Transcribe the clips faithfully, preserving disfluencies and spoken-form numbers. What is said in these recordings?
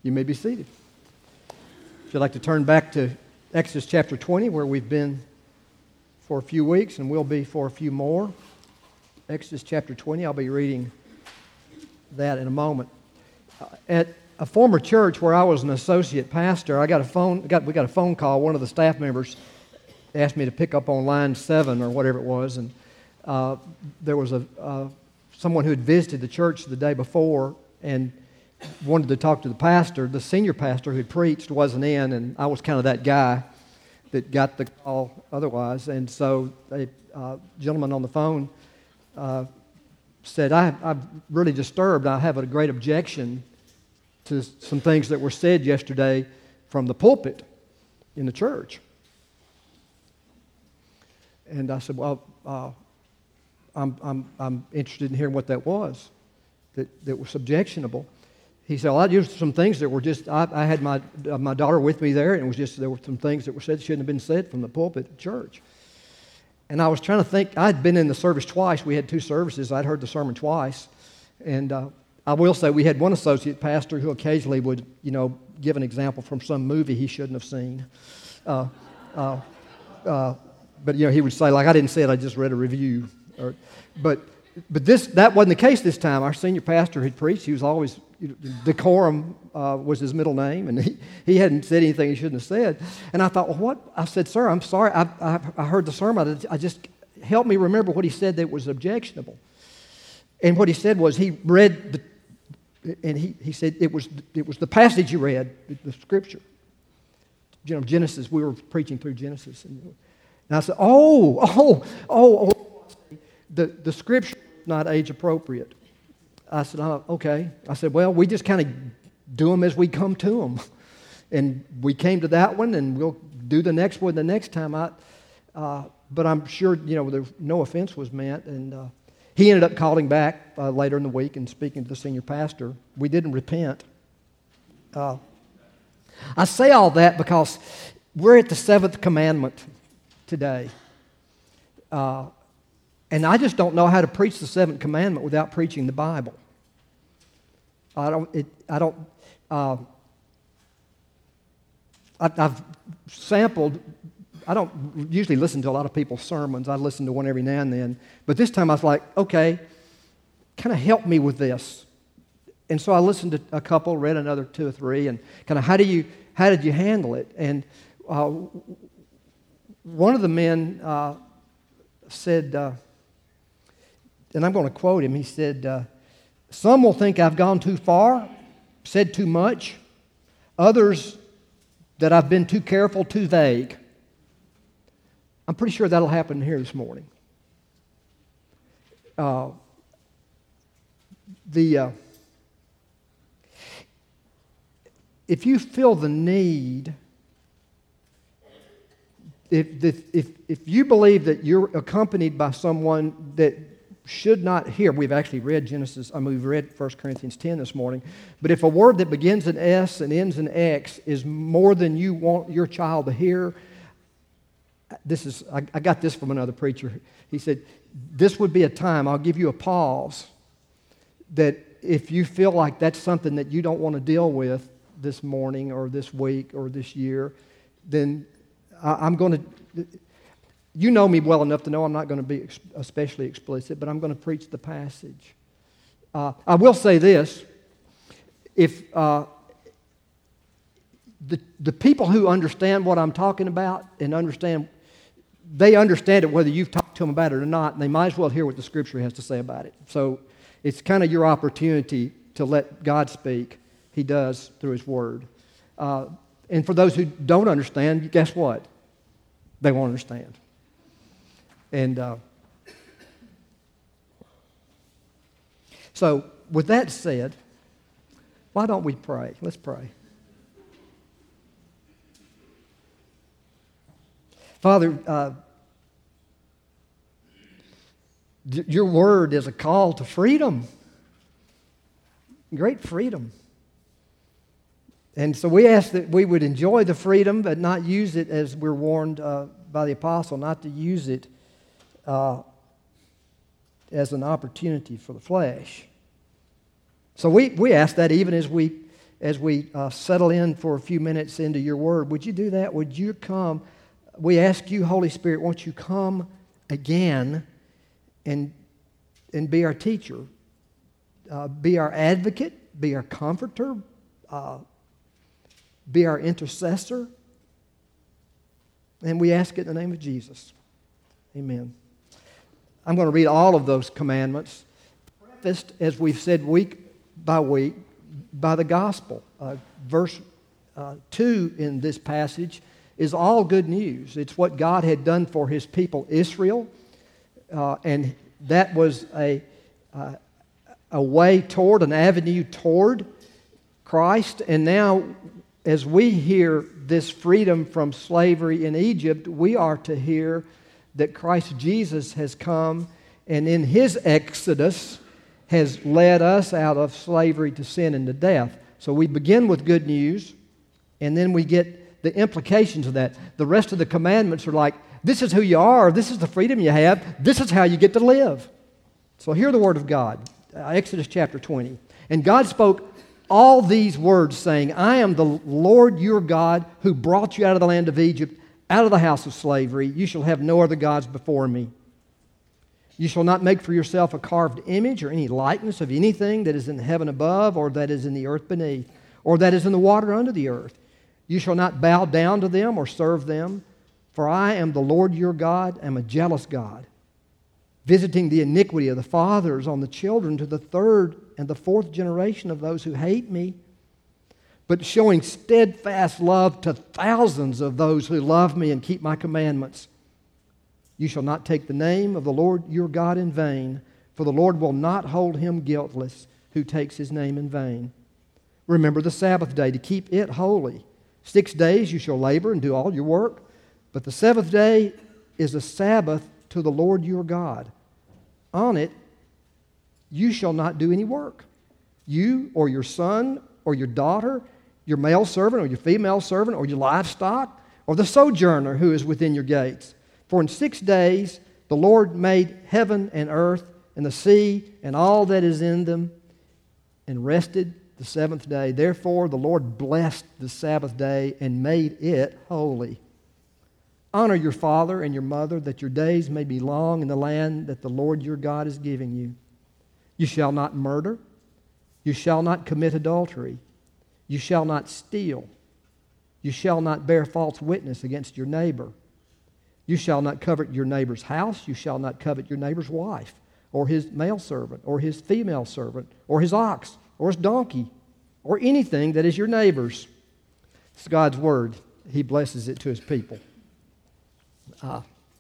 You may be seated. If you'd like to turn back to Exodus chapter twenty, where we've been for a few weeks and will be for a few more. Exodus chapter twenty, I'll be reading that in a moment. Uh, at a former church where I was an associate pastor, I got a phone. Got, we got a phone call. One of the staff members asked me to pick up on line seven or whatever it was, and uh, there was a uh, someone who had visited the church the day before and wanted to talk to the pastor. The senior pastor who had preached wasn't in, and I was kind of that guy that got the call otherwise. And so a uh, gentleman on the phone uh, said, I, I'm really disturbed. I have a great objection to some things that were said yesterday from the pulpit in the church. And I said, well, uh, I'm, I'm, I'm interested in hearing what that was that, that was objectionable. He said, well, I used some things that were just, I, I had my uh, my daughter with me there, and it was just, there were some things that were said that shouldn't have been said from the pulpit at church. And I was trying to think, I'd been in the service twice. We had two services. I'd heard the sermon twice. And uh, I will say we had one associate pastor who occasionally would, you know, give an example from some movie he shouldn't have seen. Uh, uh, uh, but, you know, he would say, like, I didn't say it, I just read a review. Or, but but this that wasn't the case this time. Our senior pastor had preached. He was always, you know, decorum uh, was his middle name, and he, he hadn't said anything he shouldn't have said. And I thought, well, what? I said, sir, I'm sorry. I, I, I heard the sermon. I just, help me remember what he said that was objectionable. And what he said was he read, the, and he, he said it was it was the passage you read, the scripture. You know, Genesis, we were preaching through Genesis. And, and I said, oh, oh, oh, oh. The, the scripture is not age appropriate. I said, oh, okay. I said, well, we just kind of do them as we come to them. And we came to that one, and we'll do the next one the next time. I, uh, but I'm sure, you know, there, no offense was meant. And uh, he ended up calling back uh, later in the week and speaking to the senior pastor. We didn't repent. Uh, I say all that because we're at the seventh commandment today. Uh, And I just don't know how to preach the seventh commandment without preaching the Bible. I don't. It, I don't. Uh, I, I've sampled. I don't usually listen to a lot of people's sermons. I listen to one every now and then. But this time I was like, okay, kind of help me with this. And so I listened to a couple, read another two or three, and kind of how do you how did you handle it? And uh, one of the men uh, said. Uh, And I'm going to quote him. He said, uh, some will think I've gone too far, said too much. Others that I've been too careful, too vague. I'm pretty sure that'll happen here this morning. Uh, the uh, if you feel the need, if, if, if, if you believe that you're accompanied by someone that should not hear. We've actually read Genesis, I mean, we've read First Corinthians ten this morning. But if a word that begins in S and ends in X is more than you want your child to hear, this is, I, I got this from another preacher. He said, this would be a time, I'll give you a pause, that if you feel like that's something that you don't want to deal with this morning or this week or this year, then I, I'm going to... You know me well enough to know I'm not going to be ex- especially explicit, but I'm going to preach the passage. Uh, I will say this. If uh, the, the people who understand what I'm talking about and understand, they understand it whether you've talked to them about it or not, and they might as well hear what the Scripture has to say about it. So it's kind of your opportunity to let God speak. He does through His Word. Uh, and for those who don't understand, guess what? They won't understand. And uh, so, with that said, why don't we pray? Let's pray. Father, uh, d- your word is a call to freedom, great freedom. And so we ask that we would enjoy the freedom, but not use it as we're warned uh, by the apostle, not to use it Uh, as an opportunity for the flesh. So we, we ask that even as we as we uh, settle in for a few minutes into your word, would you do that? Would you come? We ask you, Holy Spirit, won't you come again and, and be our teacher, uh, be our advocate, be our comforter, uh, be our intercessor. And we ask it in the name of Jesus. Amen. I'm going to read all of those commandments, prefaced, as we've said week by week, by the gospel. Uh, verse uh, two in this passage is all good news. It's what God had done for His people Israel, uh, and that was a, uh, a way toward, an avenue toward Christ. And now, as we hear this freedom from slavery in Egypt, we are to hear that Christ Jesus has come and in His exodus has led us out of slavery to sin and to death. So we begin with good news, and then we get the implications of that. The rest of the commandments are like, this is who you are, this is the freedom you have, this is how you get to live. So hear the word of God, uh, Exodus chapter twenty. And God spoke all these words, saying, I am the Lord your God who brought you out of the land of Egypt, out of the house of slavery. You shall have no other gods before me. You shall not make for yourself a carved image or any likeness of anything that is in heaven above, or that is in the earth beneath, or that is in the water under the earth. You shall not bow down to them or serve them, for I am the Lord your God, I am a jealous God, visiting the iniquity of the fathers on the children to the third and the fourth generation of those who hate me, but showing steadfast love to thousands of those who love me and keep my commandments. You shall not take the name of the Lord your God in vain, for the Lord will not hold him guiltless who takes His name in vain. Remember the Sabbath day to keep it holy. Six days you shall labor and do all your work, but the seventh day is a Sabbath to the Lord your God. On it you shall not do any work, you or your son or your daughter, your male servant or your female servant, or your livestock, or the sojourner who is within your gates. For in six days the Lord made heaven and earth and the sea and all that is in them, and rested the seventh day. Therefore the Lord blessed the Sabbath day and made it holy. Honor your father and your mother, that your days may be long in the land that the Lord your God is giving you. You shall not murder. You shall not commit adultery. You shall not steal. You shall not bear false witness against your neighbor. You shall not covet your neighbor's house. You shall not covet your neighbor's wife, or his male servant, or his female servant, or his ox, or his donkey, or anything that is your neighbor's. It's God's word. He blesses it to His people. Uh,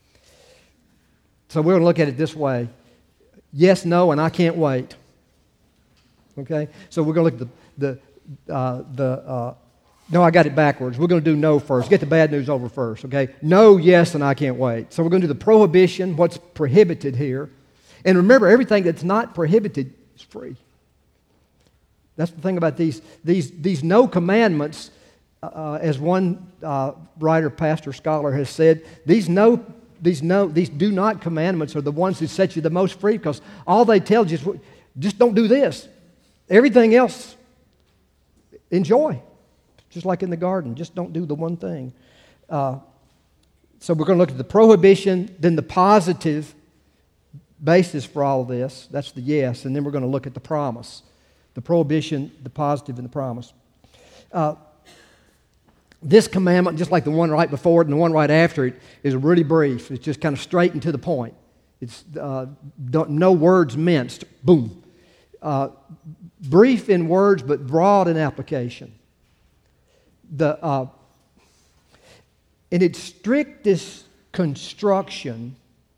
so we're going to look at it this way. Yes, no, and I can't wait. Okay? So we're going to look at the, the, uh, the uh, no, I got it backwards. We're going to do no first. Get the bad news over first, okay? No, yes, and I can't wait. So we're going to do the prohibition, what's prohibited here. And remember, everything that's not prohibited is free. That's the thing about these, these, these no commandments, uh, as one uh, writer, pastor, scholar has said, these no These no, these do not commandments are the ones that set you the most free, because all they tell you is just don't do this. Everything else, enjoy. Just like in the garden, just don't do the one thing. Uh, so we're going to look at the prohibition, then the positive basis for all of this. That's the yes. And then we're going to look at the promise. The prohibition, the positive, and the promise. Uh, This commandment, just like the one right before it and the one right after it, is really brief. It's just kind of straight and to the point. It's uh, no words minced. Boom. Uh, brief in words, but broad in application. The uh, in its strictest construction,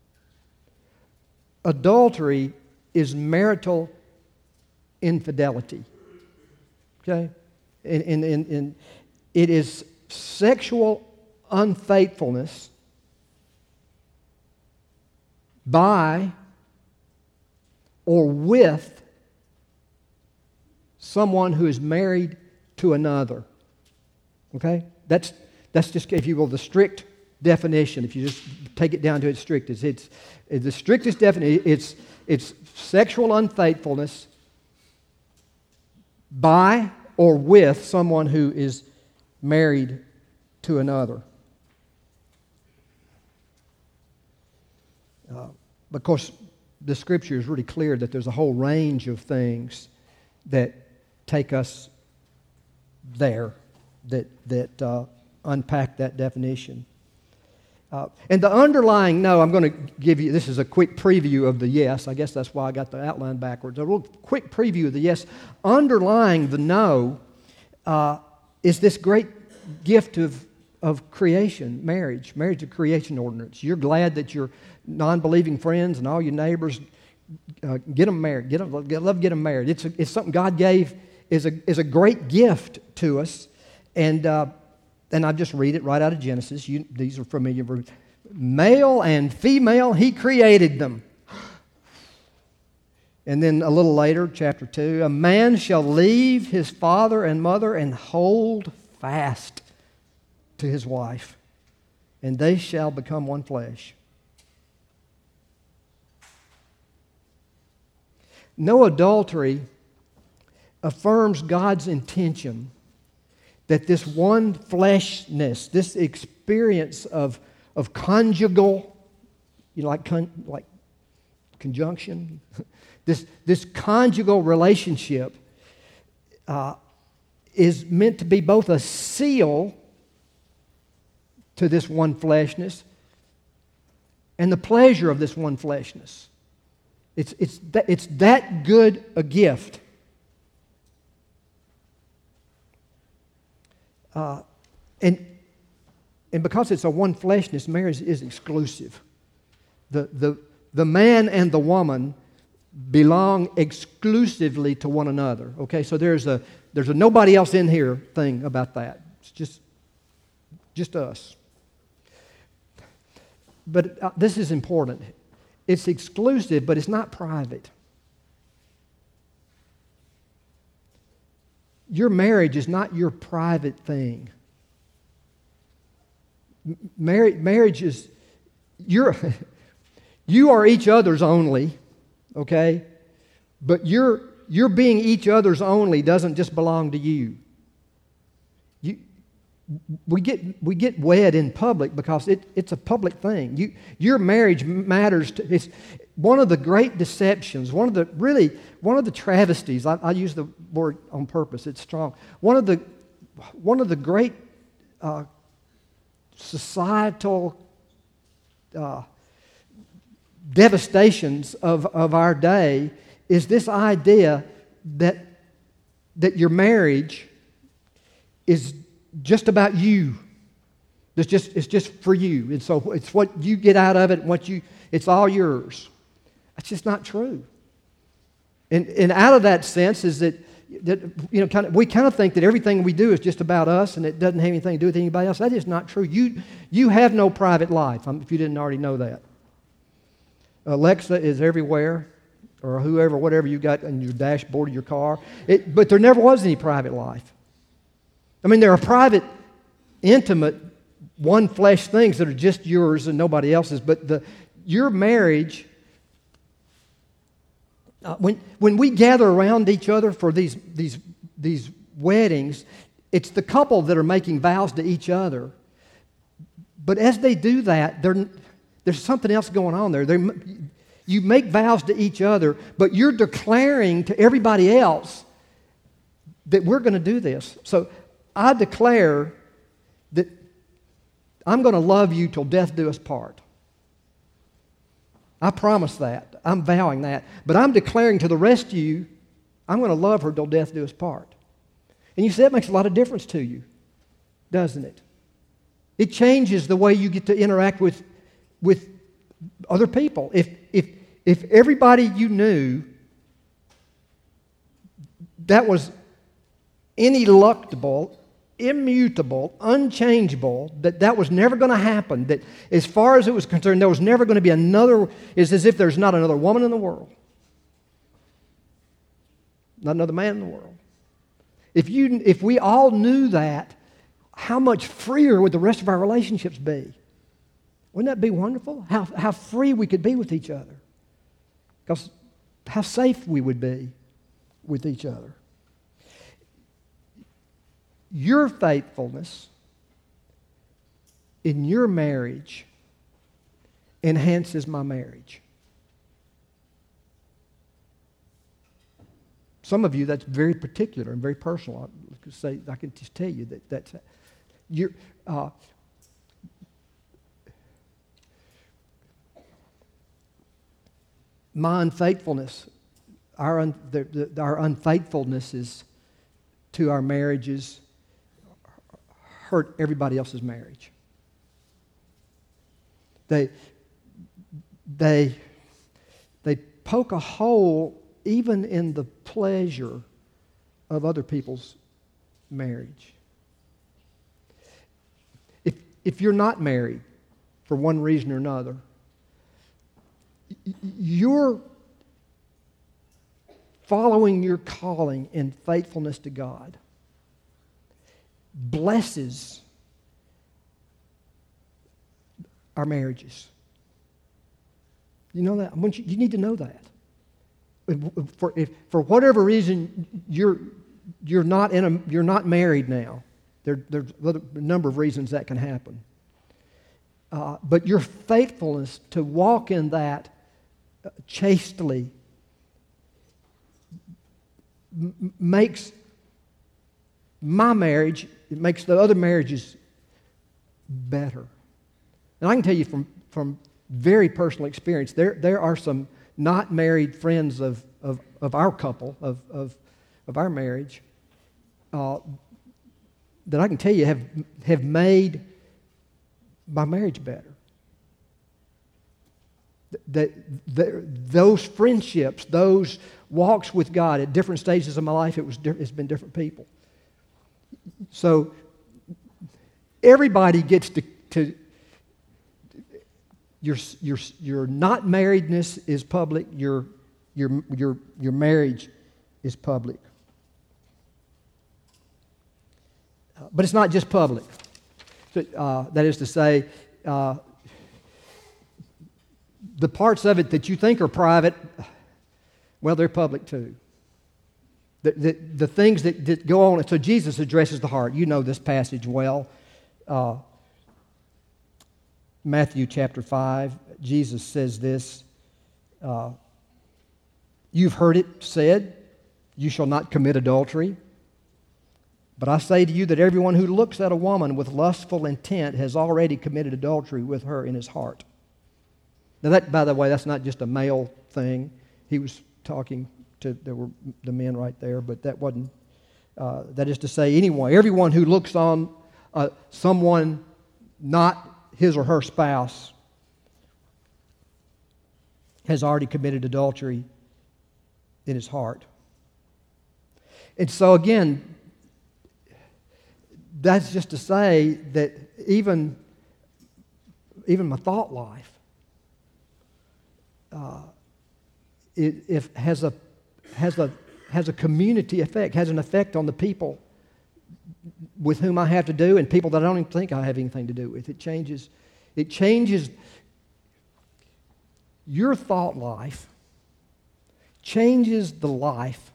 adultery is marital infidelity. Okay, in in in, in it is sexual unfaithfulness by or with someone who is married to another. Okay? That's that's just, if you will, the strict definition. If you just take it down to its strictest, it's, it's the strictest definition. It's it's sexual unfaithfulness by or with someone who is married to another. Uh, of course, the Scripture is really clear that there's a whole range of things that take us there, that, that uh, unpack that definition. Uh, and the underlying no, I'm going to give you, this is a quick preview of the yes. I guess that's why I got the outline backwards. A little quick preview of the yes. Underlying the no uh, is this great gift of, of creation, marriage. Marriage is a creation ordinance. You're glad that your non-believing friends and all your neighbors uh, get them married. Get them, love to get them married. It's, a, it's something God gave is a, is a great gift to us. And uh, and I just read it right out of Genesis. You, these are familiar words. Male and female, He created them. And then a little later, chapter two, a man shall leave his father and mother and hold fast to his wife, and they shall become one flesh. No adultery affirms God's intention that this one fleshness, this experience of, of conjugal, you know, like, con, like conjunction, this, this conjugal relationship uh, is meant to be both a seal to this one fleshness and the pleasure of this one fleshness. It's, it's, that, it's that good a gift. Uh, and, and because it's a one fleshness, marriage is exclusive. The, the, the man and the woman belong exclusively to one another. Okay, so there's a, there's a nobody else in here thing about that. It's just, just us. But uh, this is important. It's exclusive, but it's not private. Your marriage is not your private thing. Mar- marriage is, you're, you are each other's only, okay? But your, your being each other's only doesn't just belong to you. You we get, we get wed in public because it, it's a public thing. You, your marriage matters. To, it's one of the great deceptions, one of the really, one of the travesties, I, I use the word on purpose, it's strong. One of the, one of the great uh, societal uh, devastations of, of our day is this idea that, that your marriage is just about you. It's just, it's just for you. And so it's what you get out of it, what you, it's all yours. That's just not true. And, and out of that sense is that, that you know, kind of, we kind of think that everything we do is just about us and it doesn't have anything to do with anybody else. That is not true. You, you have no private life, if you didn't already know that. Alexa is everywhere, or whoever, whatever you got on your dashboard of your car. It, but there never was any private life. I mean, there are private, intimate, one flesh things that are just yours and nobody else's, but the, your marriage, uh, when, when we gather around each other for these, these, these weddings, it's the couple that are making vows to each other. But as they do that, there's something else going on there. They're, you make vows to each other, but you're declaring to everybody else that we're going to do this. So I declare that I'm going to love you till death do us part. I promise that. I'm vowing that. But I'm declaring to the rest of you, I'm going to love her till death do us part. And you see, that makes a lot of difference to you, doesn't it? It changes the way you get to interact with, with other people. If, if, if everybody you knew that was ineluctable, immutable, unchangeable, that that was never going to happen, that as far as it was concerned, there was never going to be another, it's as if there's not another woman in the world, not another man in the world. If you, if we all knew that, how much freer would the rest of our relationships be? Wouldn't that be wonderful? How, how free we could be with each other. Because how safe we would be with each other. your faithfulness in your marriage enhances my marriage. Some of you, that's very particular and very personal. I can say, I can just tell you that that's you're, uh, my unfaithfulness, our un, the, the, our unfaithfulness is to our marriages hurt everybody else's marriage. They they they poke a hole even in the pleasure of other people's marriage. If, if you're not married for one reason or another, you're following your calling in faithfulness to God blesses our marriages. You know that? I want you, you need to know that. For, if, for whatever reason you're you're not in a you're not married now, there, there's a number of reasons that can happen. Uh, but your faithfulness to walk in that chastely m- makes my marriage, it makes the other marriages better. And I can tell you from from very personal experience, there there are some not married friends of, of, of our couple, of, of, of our marriage, uh, that I can tell you have, have made my marriage better. That, that those friendships, those walks with God at different stages of my life, it was it's been different people. So everybody gets to, to Your, your, your not marriedness is public. Your, your, your, your marriage is public. Uh, but it's not just public. So, uh, that is to say, uh, the parts of it that you think are private, well, they're public too. The, the, the things that, that go on. So Jesus addresses the heart. You know this passage well. Uh, Matthew chapter five, Jesus says this, uh, you've heard it said, you shall not commit adultery. But I say to you that everyone who looks at a woman with lustful intent has already committed adultery with her in his heart. Now that, by the way, that's not just a male thing. He was talking to, there were the men right there, but that wasn't, uh, that is to say anyone, everyone who looks on uh, someone not his or her spouse has already committed adultery in his heart. And so again, that's just to say that even, even my thought life uh, it, it has a has a has a community effect, has an effect on the people with whom I have to do and people that I don't even think I have anything to do with. It changes, it changes your thought life, changes the life.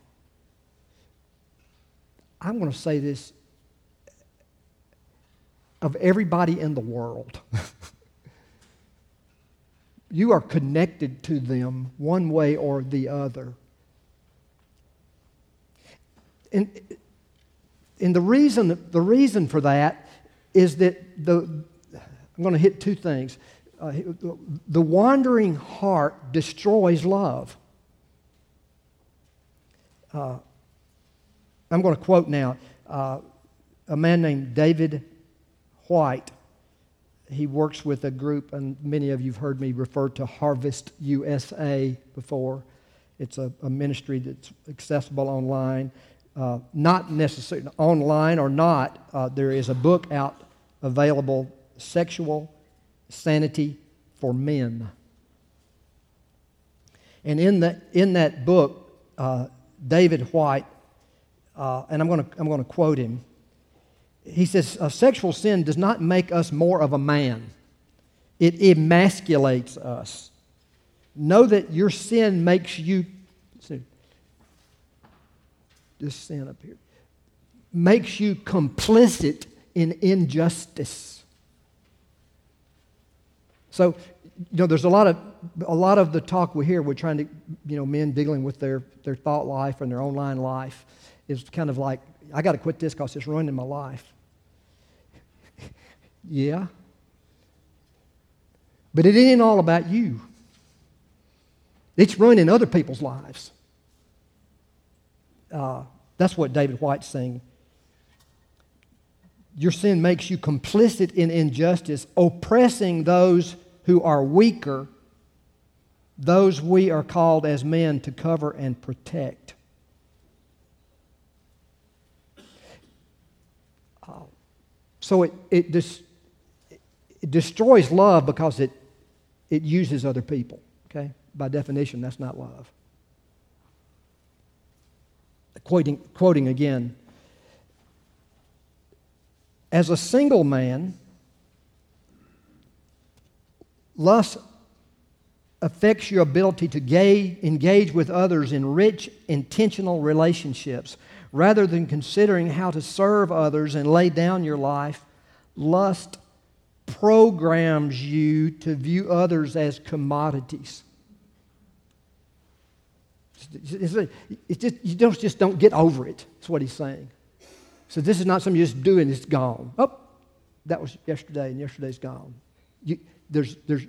I'm going to say this of everybody in the world. You are connected to them one way or the other. And And the reason, the reason for that is that the, I'm going to hit two things. Uh, the wandering heart destroys love. Uh, I'm going to quote now uh, a man named David White. He works with a group, and many of you have heard me refer to Harvest U S A before. It's a, a ministry that's accessible online. Uh, not necessarily online or not, uh, there is a book out available, Sexual Sanity for Men. And in that in that book, uh, David White, uh, and I'm going to I'm going to quote him. He says, "Sexual sin does not make us more of a man; it emasculates us. Know that your sin makes you." This sin up here. makes you complicit in injustice. So, you know, there's a lot of a lot of the talk we hear. We're trying to, you know, men dealing with their their thought life and their online life is kind of like, I got to quit this because it's ruining my life. Yeah, but it ain't all about you. It's ruining other people's lives. Uh, that's what David White's saying. Your sin makes you complicit in injustice, oppressing those who are weaker, those we are called as men to cover and protect. Uh, so it, it, dis, it destroys love because it, it uses other people. Okay? By definition, that's not love. Quoting, quoting again, as a single man, lust affects your ability to gay, engage with others in rich, intentional relationships. Rather than considering how to serve others and lay down your life, lust programs you to view others as commodities. It's, it's just, you don't, just don't get over it. That's what he's saying. So this is not something you just do and it's gone. Oh, that was yesterday and yesterday's gone. You, there's, there's,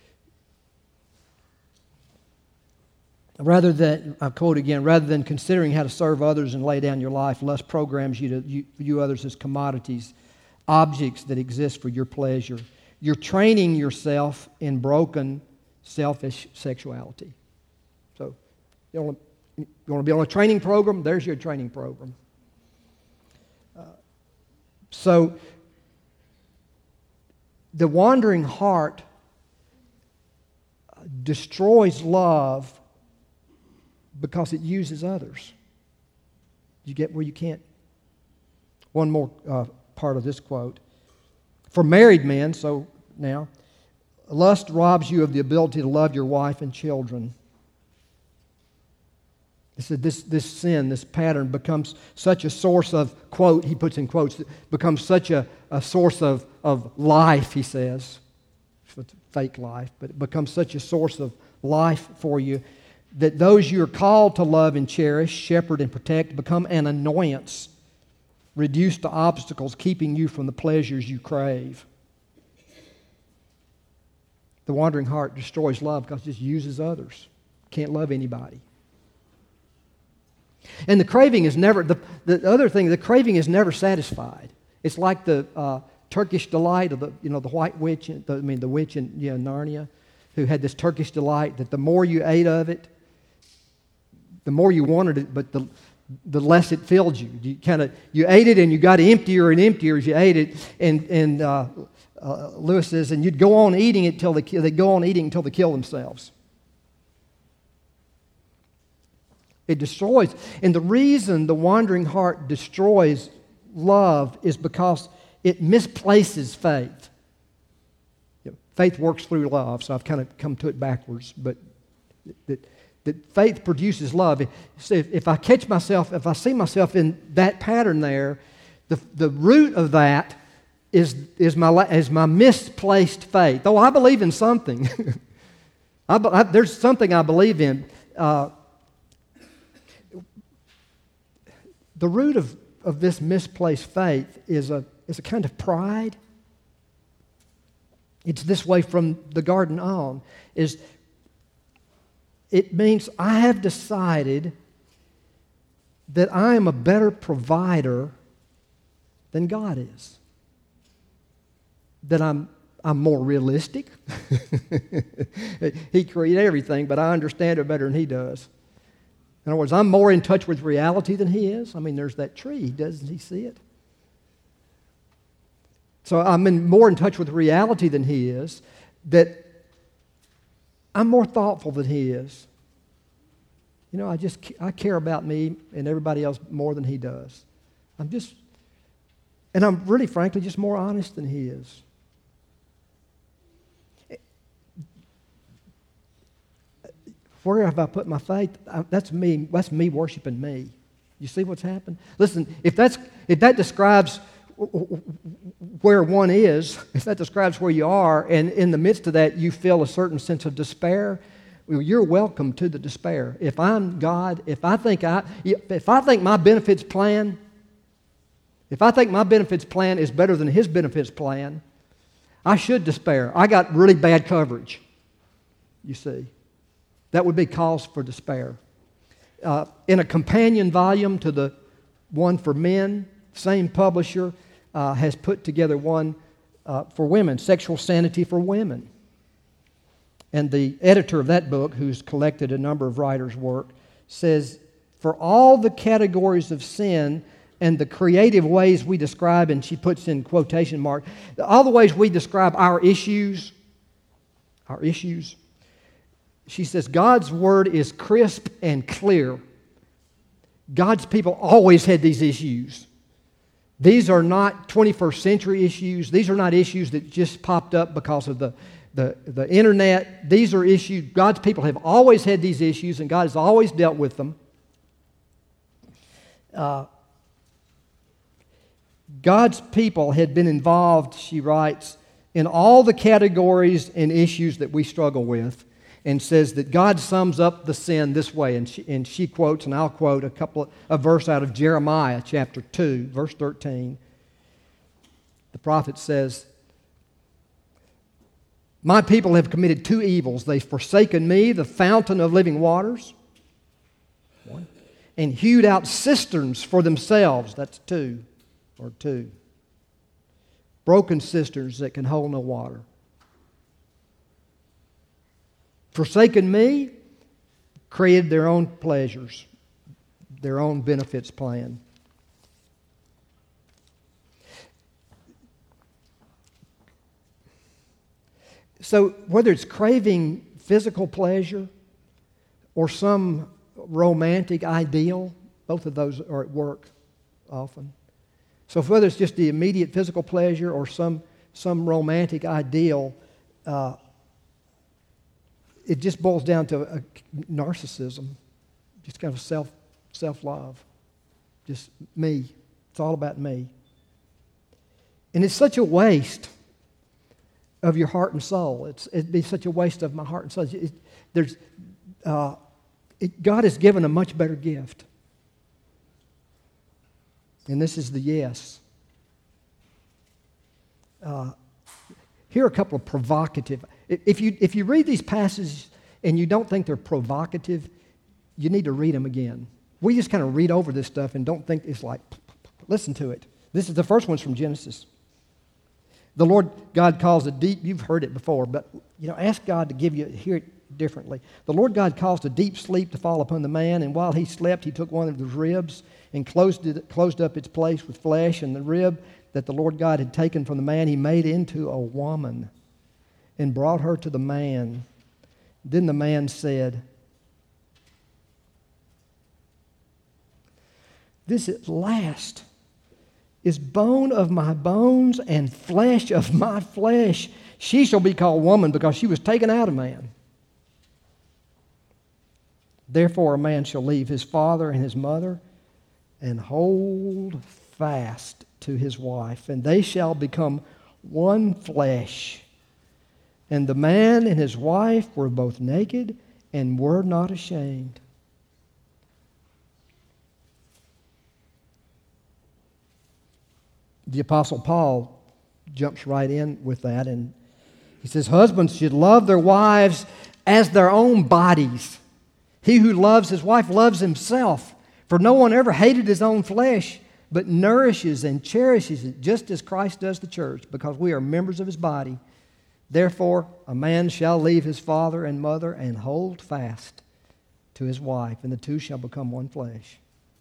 rather than, I quote again, rather than considering how to serve others and lay down your life, lust programs you to view others as commodities, objects that exist for your pleasure. You're training yourself in broken, selfish sexuality. So, you want, to, you want to be on a training program? There's your training program. Uh, so, the wandering heart destroys love because it uses others. You get where you can't. One more uh, part of this quote. For married men, so now, lust robs you of the ability to love your wife and children. He said this, this sin, this pattern becomes such a source of, quote, he puts in quotes, becomes such a, a source of, of life, he says. It's fake life, but it becomes such a source of life for you that those you are called to love and cherish, shepherd and protect, become an annoyance, reduced to obstacles keeping you from the pleasures you crave. The wandering heart destroys love because it just uses others. Can't love anybody. And the craving is never, the, the other thing, the craving is never satisfied. It's like the uh, Turkish delight of the, you know, the white witch, the, I mean the witch in you know, Narnia, who had this Turkish delight that the more you ate of it, the more you wanted it, but the the less it filled you. You kind of you ate it and you got emptier and emptier as you ate it. And and uh, uh, Lewis says, and you'd go on eating it till they they go on eating until they kill themselves. It destroys, and the reason the wandering heart destroys love is because it misplaces faith. You know, faith works through love, so I've kind of come to it backwards, but that. That faith produces love. If, if I catch myself, if I see myself in that pattern there, the, the root of that is, is, my, is my misplaced faith. Oh, I believe in something. I, I, there's something I believe in. Uh, the root of, of this misplaced faith is a, is a kind of pride. It's this way from the garden on, is it means I have decided that I am a better provider than God is. That I'm, I'm more realistic. He created everything, but I understand it better than He does. In other words, I'm more in touch with reality than He is. I mean, there's that tree. Doesn't He see it? So I'm in, more in touch with reality than He is. That I'm more thoughtful than He is. You know, I just I care about me and everybody else more than He does. I'm just, and I'm really, frankly, just more honest than He is. Where have I put my faith? That's me. That's me worshiping me. You see what's happened? Listen, if that's if that describes where one is, if that describes where you are, and in the midst of that you feel a certain sense of despair, well, you're welcome to the despair. If I'm God, if I think I if I think my benefits plan, if I think my benefits plan is better than His benefits plan, I should despair. I got really bad coverage, you see. That would be cause for despair. Uh, in a companion volume to the one for men, same publisher uh, has put together one uh, for women, Sexual Sanity for Women. And the editor of that book, who's collected a number of writers' work, says, for all the categories of sin and the creative ways we describe, and she puts in quotation mark, all the ways we describe our issues, our issues, she says, God's Word is crisp and clear. God's people always had these issues. These are not twenty-first century issues. These are not issues that just popped up because of the, the, the internet. These are issues, God's people have always had these issues, and God has always dealt with them. Uh, God's people had been involved, she writes, in all the categories and issues that we struggle with, and says that God sums up the sin this way. And she, and she quotes, and I'll quote a couple of, a verse out of Jeremiah chapter two, verse thirteen. The prophet says, my people have committed two evils. They've forsaken me, the fountain of living waters, one, and hewed out cisterns for themselves. That's two, or two. Broken cisterns that can hold no water. Forsaken me, created their own pleasures, their own benefits plan. So whether it's craving physical pleasure or some romantic ideal, both of those are at work often. So whether it's just the immediate physical pleasure or some, some romantic ideal, uh, it just boils down to a narcissism, just kind of self, self-love, just me. It's all about me. And it's such a waste of your heart and soul. It's, it'd be such a waste of my heart and soul. It, there's, uh, it, God has given a much better gift. And this is the yes. Uh, here are a couple of provocative. If you, if you read these passages and you don't think they're provocative, you need to read them again. We just kind of read over this stuff and don't think it's like, listen to it. This is the first one's from Genesis. The Lord God caused a deep, you've heard it before, but you know, ask God to give you, hear it differently. The Lord God caused a deep sleep to fall upon the man, and while he slept, he took one of his ribs and closed it, closed up its place with flesh, and the rib that the Lord God had taken from the man, he made into a woman and brought her to the man. Then the man said, this at last is bone of my bones and flesh of my flesh. She shall be called woman because she was taken out of man. Therefore a man shall leave his father and his mother and hold fast to his wife, and they shall become one flesh. And the man and his wife were both naked and were not ashamed. The Apostle Paul jumps right in with that, and he says, husbands should love their wives as their own bodies. He who loves his wife loves himself. For no one ever hated his own flesh, but nourishes and cherishes it, just as Christ does the church, because we are members of his body. Therefore, a man shall leave his father and mother and hold fast to his wife, and the two shall become one flesh.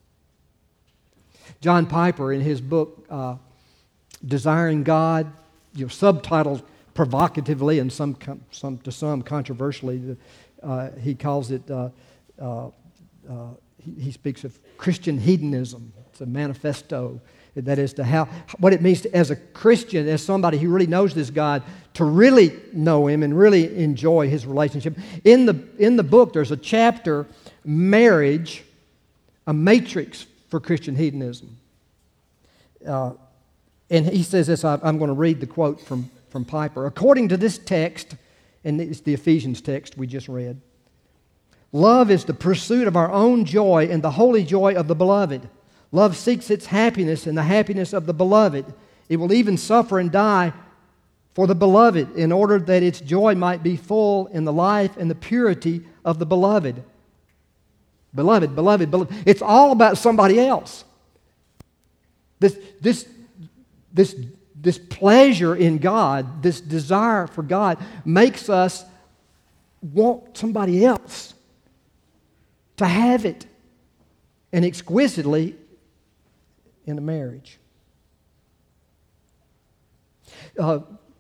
John Piper, in his book, uh, Desiring God, you know, subtitled provocatively and some, some to some controversially, uh, he calls it, uh, uh, uh, he, he speaks of Christian hedonism. It's a manifesto. That is to how what it means to, as a Christian, as somebody who really knows this God, to really know Him and really enjoy His relationship. In the in the book, there's a chapter, marriage, a matrix for for Christian hedonism. Uh, and he says this, I, I'm going to read the quote from, from Piper. According to this text, and it's the Ephesians text we just read, love is the pursuit of our own joy and the holy joy of the beloved. Love seeks its happiness in the happiness of the beloved. It will even suffer and die for the beloved in order that its joy might be full in the life and the purity of the beloved. Beloved, beloved, beloved. It's all about somebody else. This, this, this, this pleasure in God, this desire for God, makes us want somebody else to have it, and exquisitely in a marriage. Uh,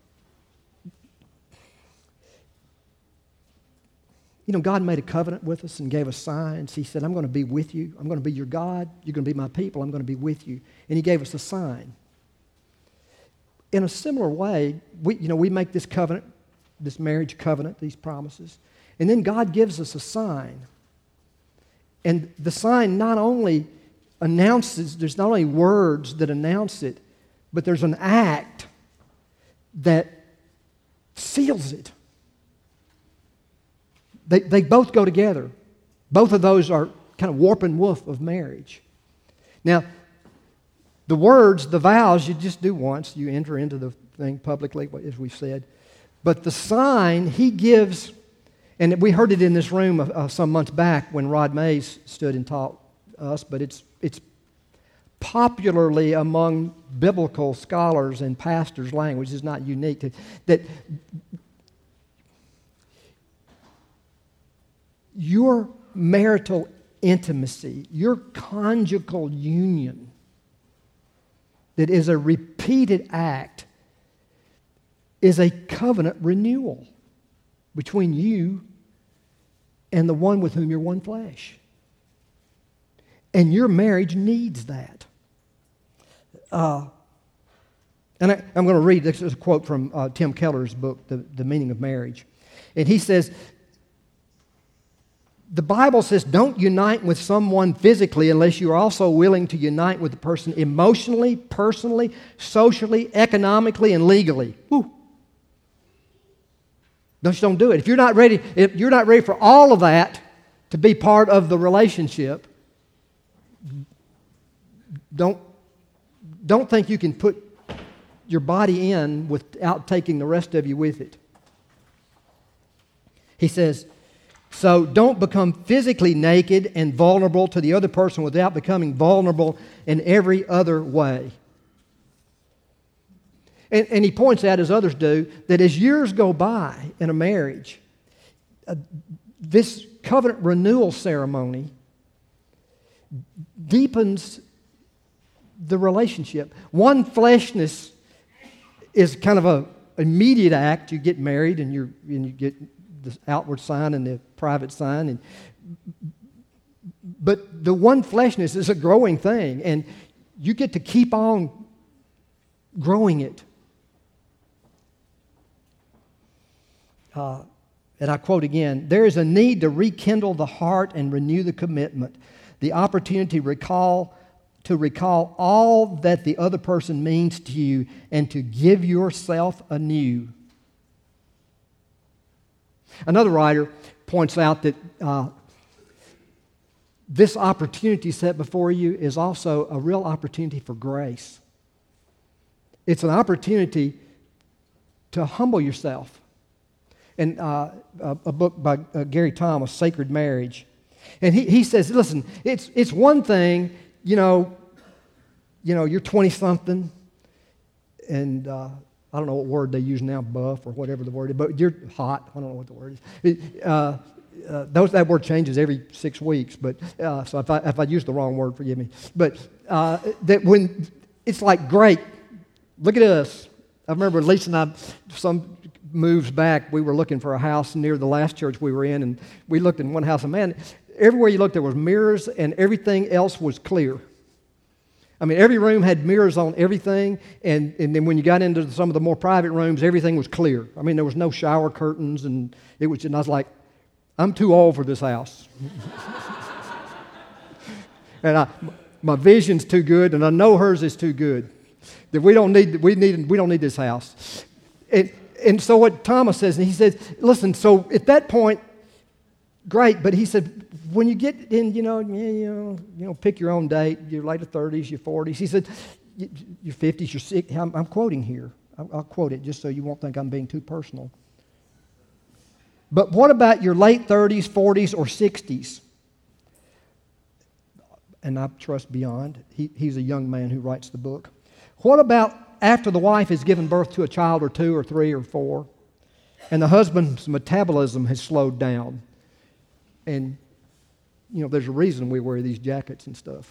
You know, God made a covenant with us and gave us signs. He said, I'm going to be with you. I'm going to be your God. You're going to be my people. I'm going to be with you. And He gave us a sign. In a similar way, we, you know, we make this covenant, this marriage covenant, these promises, and then God gives us a sign. And the sign not only announces, there's not only words that announce it, but there's an act that seals it. They, they both go together. Both of those are kind of warp and woof of marriage. Now, the words, the vows, you just do once. You enter into the thing publicly, as we said. But the sign He gives, and we heard it in this room uh, some months back when Rod Mays stood and taught us, but it's, it's popularly among biblical scholars and pastors' language. It's not unique. To, that your marital intimacy, your conjugal union, that is a repeated act, is a covenant renewal between you and the one with whom you're one flesh. And your marriage needs that. Uh, and I, I'm going to read, this is a quote from uh, Tim Keller's book, The, the Meaning of Marriage. And he says, the Bible says, don't unite with someone physically unless you are also willing to unite with the person emotionally, personally, socially, economically, and legally. Woo. No, just don't do it. If you're not ready, if you're not ready for all of that to be part of the relationship, don't, don't think you can put your body in without taking the rest of you with it. He says, so don't become physically naked and vulnerable to the other person without becoming vulnerable in every other way. And, and he points out, as others do, that as years go by in a marriage, uh, this covenant renewal ceremony deepens the relationship. One fleshness is kind of a immediate act. You get married and, you're, and you get the outward sign and the private sign. And, but the one fleshness is a growing thing, and you get to keep on growing it. Uh, and I quote again, there is a need to rekindle the heart and renew the commitment, the opportunity to recall, to recall all that the other person means to you and to give yourself anew. Another writer points out that uh, this opportunity set before you is also a real opportunity for grace. It's an opportunity to humble yourself. And uh, a, a book by uh, Gary Thomas, Sacred Marriage. And he, he says, listen, it's, it's one thing, you know, you know, you're twenty-something, and uh, I don't know what word they use now, buff or whatever the word is, but you're hot. I don't know what the word is. Uh, uh, those, that word changes every six weeks, but uh, so if I, if I use the wrong word, forgive me. But uh, that when it's like, great, look at us. I remember Lisa and I, some moves back, we were looking for a house near the last church we were in, and we looked in one house, and man, everywhere you looked there was mirrors, and everything else was clear. I mean, every room had mirrors on everything, and, and then when you got into some of the more private rooms, everything was clear. I mean, there was no shower curtains, and it was, and I was like, I'm too old for this house. And I, My vision's too good, and I know hers is too good. That we don't need, we need, we don't need this house. And, and so what Thomas says, and he says, listen, so at that point, great, but he said, when you get in, you know, you know, you know, pick your own date, your later thirties, your forties. He said, your fifties, your sixties. I'm, I'm quoting here. I'll, I'll quote it just so you won't think I'm being too personal. But what about your late thirties, forties, or sixties? And I trust beyond. He, he's a young man who writes the book. What about after the wife has given birth to a child or two or three or four, and the husband's metabolism has slowed down? And, you know, there's a reason we wear these jackets and stuff.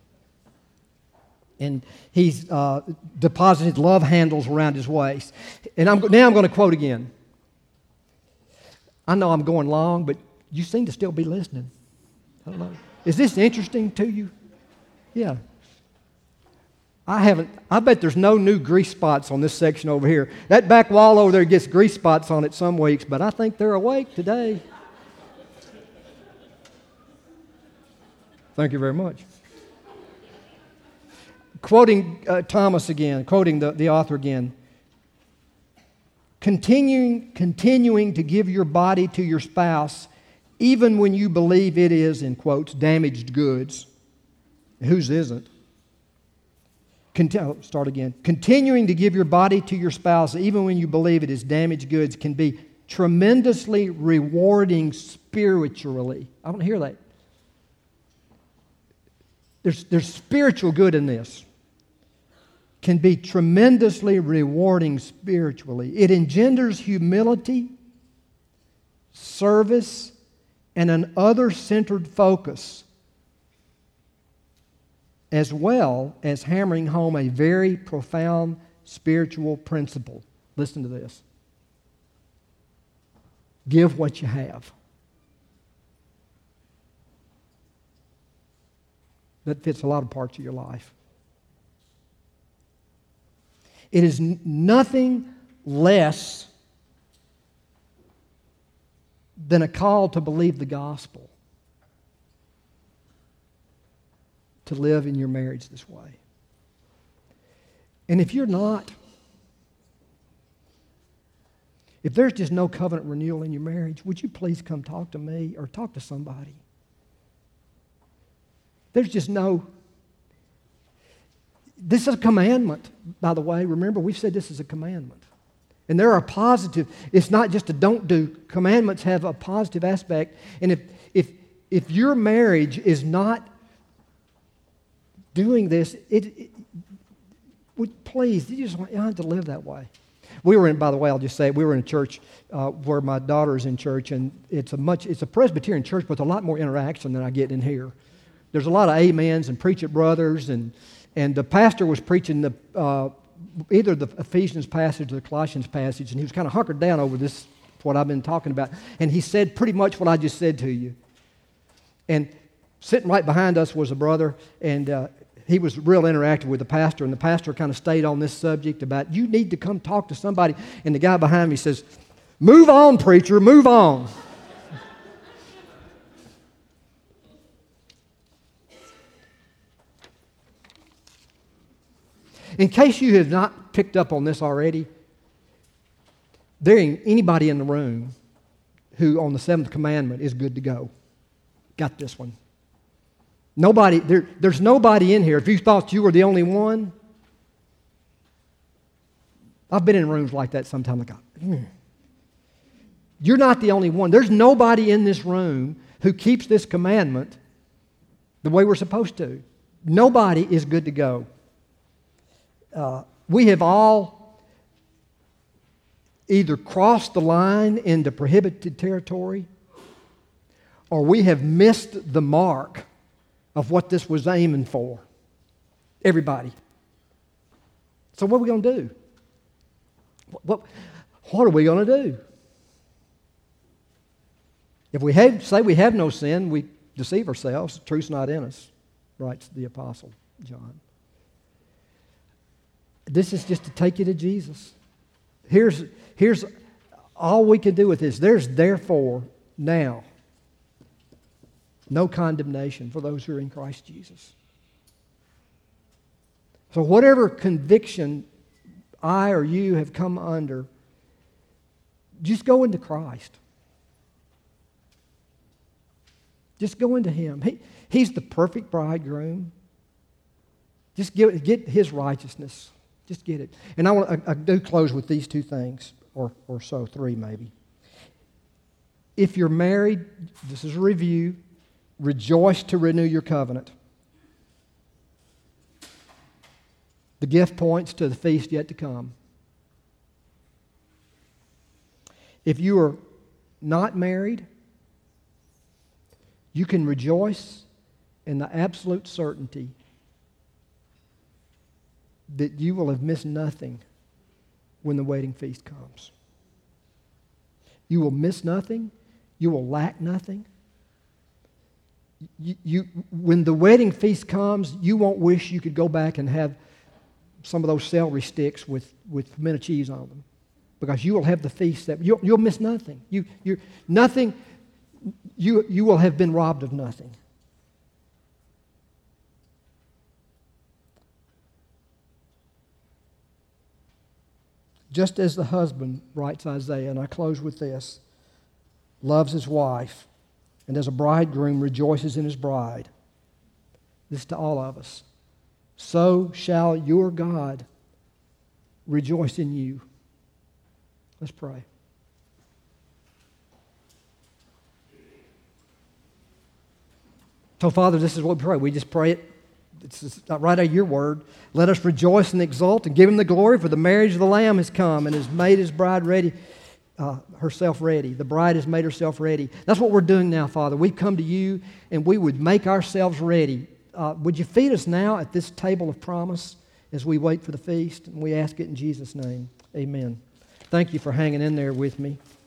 And he's uh, deposited love handles around his waist. And I'm, now I'm going to quote again. I know I'm going long, but you seem to still be listening. I don't know. Is this interesting to you? Yeah. I haven't, I bet there's no new grease spots on this section over here. That back wall over there gets grease spots on it some weeks, but I think they're awake today. Thank you very much. Quoting uh, Thomas again, quoting the, the author again. Continuing, continuing to give your body to your spouse, even when you believe it is, in quotes, damaged goods. Whose isn't? Conti- start again. Continuing to give your body to your spouse, even when you believe it is damaged goods, can be tremendously rewarding spiritually. I want to hear that. There's, there's spiritual good in this. Can be tremendously rewarding spiritually. It engenders humility, service, and an other-centered focus, as well as hammering home a very profound spiritual principle. Listen to this. Give what you have. That fits a lot of parts of your life. It is n- nothing less than a call to believe the gospel, to live in your marriage this way. And if you're not, if there's just no covenant renewal in your marriage, would you please come talk to me or talk to somebody? There's just no... This is a commandment, by the way. Remember, we've said this is a commandment. And there are positive, it's not just a don't do. Commandments have a positive aspect. And if if if your marriage is not doing this, it, it would please, you just want, you don't have to live that way. We were in, by the way, I'll just say, we were in a church uh, where my daughter is in church, and it's a much, it's a Presbyterian church with a lot more interaction than I get in here. There's a lot of amens and preach it brothers, and and the pastor was preaching the uh, either the Ephesians passage or the Colossians passage, and he was kind of hunkered down over this, what I've been talking about. And he said pretty much what I just said to you. And sitting right behind us was a brother, and uh, he was real interactive with the pastor, and the pastor kind of stayed on this subject about, you need to come talk to somebody. And the guy behind me says, move on, preacher, move on. In case you have not picked up on this already, there ain't anybody in the room who on the seventh commandment is good to go. Got this one. Nobody, there, there's nobody in here. If you thought you were the only one, I've been in rooms like that sometimes. Like, mm. You're not the only one. There's nobody in this room who keeps this commandment the way we're supposed to. Nobody is good to go. Uh, we have all either crossed the line into prohibited territory, or we have missed the mark of what this was aiming for. Everybody. So what are we going to do? What, what are we going to do? If we have, say we have no sin, we deceive ourselves. The truth's not in us, writes the Apostle John. This is just to take you to Jesus. Here's, here's all we can do with this. There's therefore now no condemnation for those who are in Christ Jesus. So whatever conviction I or you have come under, just go into Christ. Just go into Him. He, he's the perfect bridegroom. Just get, get His righteousness. Just get it. And I, want, I, I do close with these two things, or, or so, three maybe. If you're married, this is a review, rejoice to renew your covenant. The gift points to the feast yet to come. If you are not married, you can rejoice in the absolute certainty that you will have missed nothing when the wedding feast comes. You will miss nothing. You will lack nothing. You, you, when the wedding feast comes, you won't wish you could go back and have some of those celery sticks with, with pimento cheese on them, because you will have the feast that you'll, you'll miss nothing. You, you, nothing. You, you will have been robbed of nothing. Just as the husband, writes Isaiah, and I close with this, loves his wife, and as a bridegroom rejoices in his bride, this to all of us, so shall your God rejoice in you. Let's pray. So, Father, this is what we pray. We just pray it. It's not right out of your word. Let us rejoice and exult and give Him the glory, for the marriage of the Lamb has come and has made His bride ready, uh, herself ready. The bride has made herself ready. That's what we're doing now, Father. We've come to you, and we would make ourselves ready. Uh, would you feed us now at this table of promise as we wait for the feast? And we ask it in Jesus' name. Amen. Thank you for hanging in there with me.